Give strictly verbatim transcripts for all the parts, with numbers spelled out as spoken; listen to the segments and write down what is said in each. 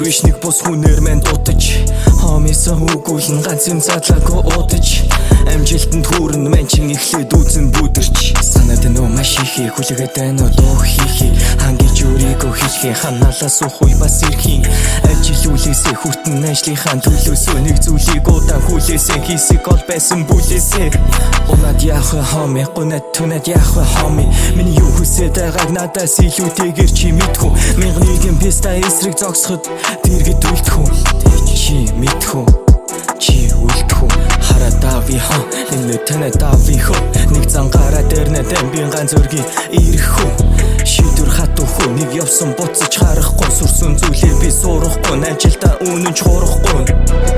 биш нэг бус хүнээр мэн дутаж Хомиса үгүүлэн ганцын цаадлаагүй удаж Амжилтанд хүрэн мэн чин эхлээд үзэн бүдэрч Санаад нөө маш ихий хүлээгээд байна дуу хийхий Хангиж өөрийгөө хийхий ханаалаас ухуй бас ирхийн Ажилүүлээсээ хүртэн ажлынхаа төлөөсөө нэг зүйлийг удаан хүлээсэн Хийсэг ол байсан бүлээсээ Унаад яах вэ хоми гунаад түнаад яах вэ хоми Миний юу хүсээд байгааг надаас илүүтэйгэр чи мэдхүү Мянган нэгэн песта эсрэг зогсоход дэргэд үлдэхүү Чи мэдхүү Чи үлдэхүү Хараад дави ха Нэмээ танаа дави хөө Нэг зангараа дэрнэ дэмбин ганц өргийн ирэхүү Шийдвэр хатуухгүй нэг явсан буцаж харахгүй Сүрсэн зүйлээ би сурахгүй Ажилдаа үнэн ч хурахгүй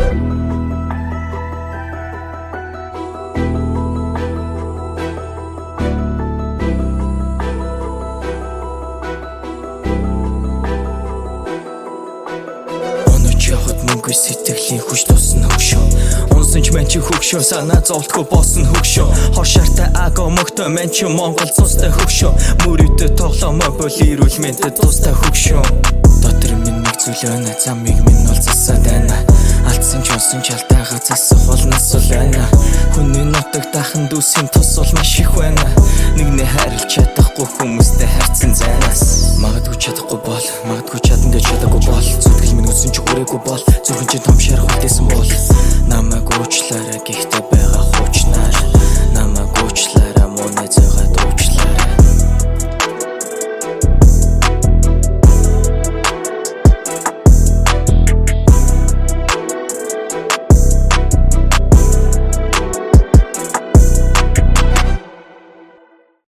Мөнгө сэтгэлийн хүч тусна хөгшөө Унсан ч мэн чи хөгшөө Санаа зовлтгүй босон хөгшөө Хор шартай аго мөгтөө Мэн чи Монгол цустай хөгшөө Мөрөдө тоглоомоо бол ирүүл мэнтэд тустай хөгшөө Дотор минь нэг зүйл байна Замыг минь бол засаад байна Алдсан ч унсан ч алдаагаа засах бол нас бол байна Хүний нутаг дахин дүүсийн тус бол маш их байна Нэгнээ хайрлж чадахгүй хүмүүстэй харьцан зайнаас Магадгүй чадахгүй бол Магадгүй чадна гэж чадаагүй бол Зүтгэл минь үсэн ч хүрээгүй бол Зүрхэн чинь том шарах үлдээсэн бол Намайг уучлаарай гэхдээ